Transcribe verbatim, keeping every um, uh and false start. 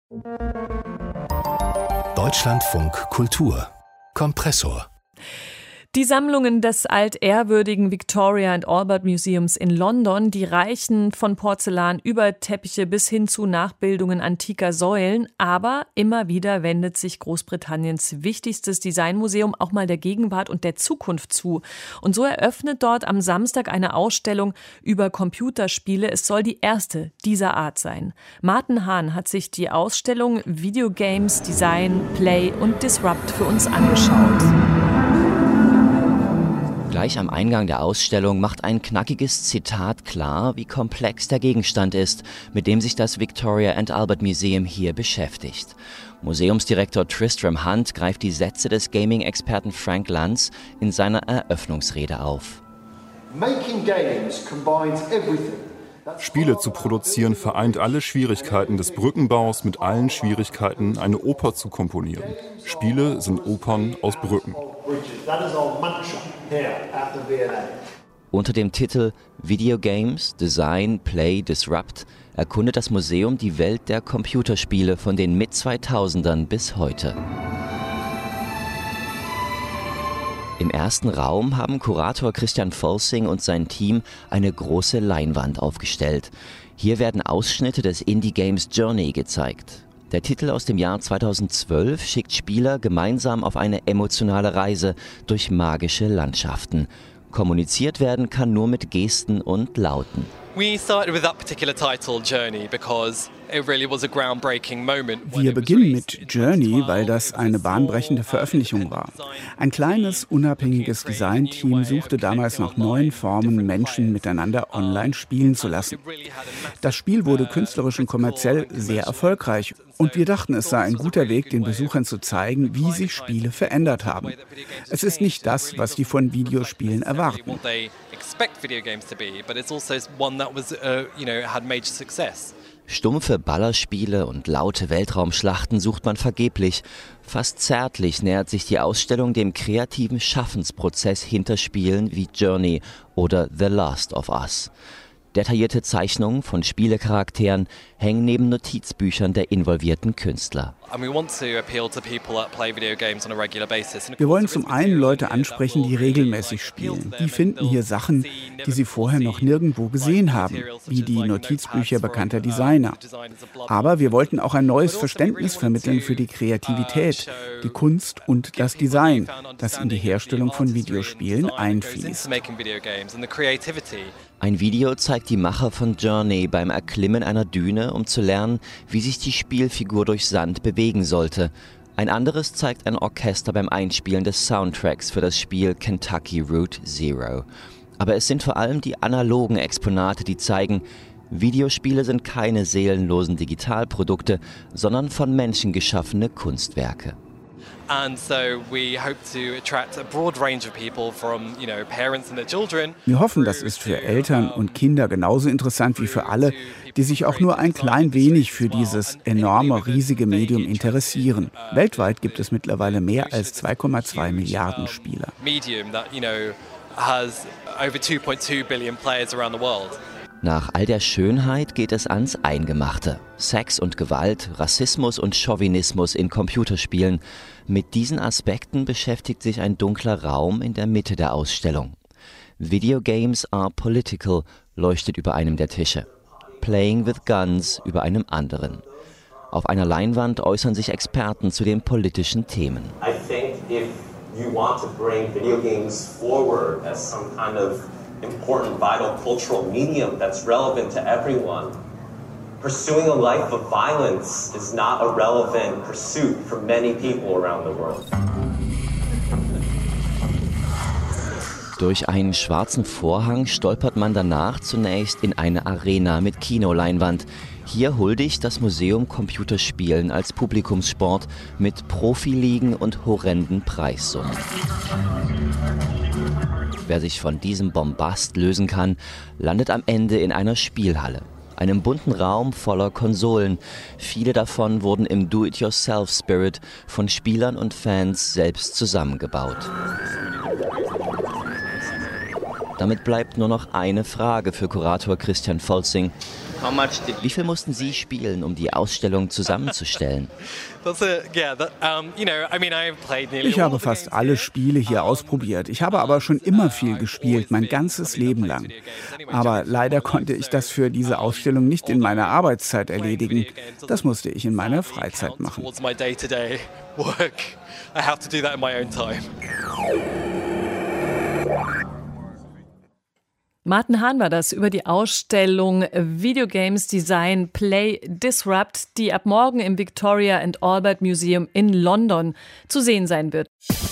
Deutschlandfunk Kultur Kompressor. Die Sammlungen des altehrwürdigen Victoria and Albert Museums in London, die reichen von Porzellan über Teppiche bis hin zu Nachbildungen antiker Säulen. Aber immer wieder wendet sich Großbritanniens wichtigstes Designmuseum auch mal der Gegenwart und der Zukunft zu. Und so eröffnet dort am Samstag eine Ausstellung über Computerspiele. Es soll die erste dieser Art sein. Martin Hahn hat sich die Ausstellung Video Games, Design, Play und Disrupt für uns angeschaut. Gleich am Eingang der Ausstellung macht ein knackiges Zitat klar, wie komplex der Gegenstand ist, mit dem sich das Victoria and Albert Museum hier beschäftigt. Museumsdirektor Tristram Hunt greift die Sätze des Gaming-Experten Frank Luntz in seiner Eröffnungsrede auf. Making games combines everything. Spiele zu produzieren vereint alle Schwierigkeiten des Brückenbaus mit allen Schwierigkeiten, eine Oper zu komponieren. Spiele sind Opern aus Brücken. Unter dem Titel Video Games, Design, Play, Disrupt erkundet das Museum die Welt der Computerspiele von den Mit-zweitausendern bis heute. Im ersten Raum haben Kurator Christian Volsing und sein Team eine große Leinwand aufgestellt. Hier werden Ausschnitte des Indie-Games Journey gezeigt. Der Titel aus dem Jahr zweitausendzwölf schickt Spieler gemeinsam auf eine emotionale Reise durch magische Landschaften. Kommuniziert werden kann nur mit Gesten und Lauten. We started with that particular title, Journey, because it really was a groundbreaking moment. Wir beginnen mit Journey, weil das eine bahnbrechende Veröffentlichung war. Ein kleines, unabhängiges Designteam suchte damals nach neuen Formen, Menschen miteinander online spielen zu lassen. Das Spiel wurde künstlerisch und kommerziell sehr erfolgreich und wir dachten, es sei ein guter Weg, den Besuchern zu zeigen, wie sich Spiele verändert haben. Es ist nicht das, was die von Videospielen erwarten. Stumpfe Ballerspiele und laute Weltraumschlachten sucht man vergeblich. Fast zärtlich nähert sich die Ausstellung dem kreativen Schaffensprozess hinter Spielen wie Journey oder The Last of Us. Detaillierte Zeichnungen von Spielecharakteren hängen neben Notizbüchern der involvierten Künstler. Wir wollen zum einen Leute ansprechen, die regelmäßig spielen. Die finden hier Sachen, die sie vorher noch nirgendwo gesehen haben, wie die Notizbücher bekannter Designer. Aber wir wollten auch ein neues Verständnis vermitteln für die Kreativität, die Kunst und das Design, das in die Herstellung von Videospielen einfließt. Ein Video zeigt die Macher von Journey beim Erklimmen einer Düne, um zu lernen, wie sich die Spielfigur durch Sand bewegen sollte. Ein anderes zeigt ein Orchester beim Einspielen des Soundtracks für das Spiel Kentucky Route Zero. Aber es sind vor allem die analogen Exponate, die zeigen, Videospiele sind keine seelenlosen Digitalprodukte, sondern von Menschen geschaffene Kunstwerke. Wir hoffen, das ist für Eltern und Kinder genauso interessant wie für alle, die sich auch nur ein klein wenig für dieses enorme, riesige Medium interessieren. Weltweit gibt es mittlerweile mehr als zwei Komma zwei Milliarden Spieler. Nach all der Schönheit geht es ans Eingemachte. Sex und Gewalt, Rassismus und Chauvinismus in Computerspielen. Mit diesen Aspekten beschäftigt sich ein dunkler Raum in der Mitte der Ausstellung. Video Games are political leuchtet über einem der Tische. Playing with Guns über einem anderen. Auf einer Leinwand äußern sich Experten zu den politischen Themen. I think if you want to bring video games forward as some kind of important, vital cultural medium that's relevant to everyone, pursuing a life of violence is not a relevant pursuit for many people around the world. Durch einen schwarzen Vorhang stolpert man danach zunächst in eine Arena mit Kinoleinwand. Hier huldigt das Museum Computerspielen als Publikumssport mit Profiligen und horrenden Preissummen. Wer sich von diesem Bombast lösen kann, landet am Ende in einer Spielhalle. Einem bunten Raum voller Konsolen. Viele davon wurden im Do-it-yourself-Spirit von Spielern und Fans selbst zusammengebaut. Damit bleibt nur noch eine Frage für Kurator Christian Volzing. Wie viel mussten Sie spielen, um die Ausstellung zusammenzustellen? Ich habe fast alle Spiele hier ausprobiert. Ich habe aber schon immer viel gespielt, mein ganzes Leben lang. Aber leider konnte ich das für diese Ausstellung nicht in meiner Arbeitszeit erledigen. Das musste ich in meiner Freizeit machen. Martin Hahn war das über die Ausstellung Video Games Design Play Disrupt, die ab morgen im Victoria and Albert Museum in London zu sehen sein wird.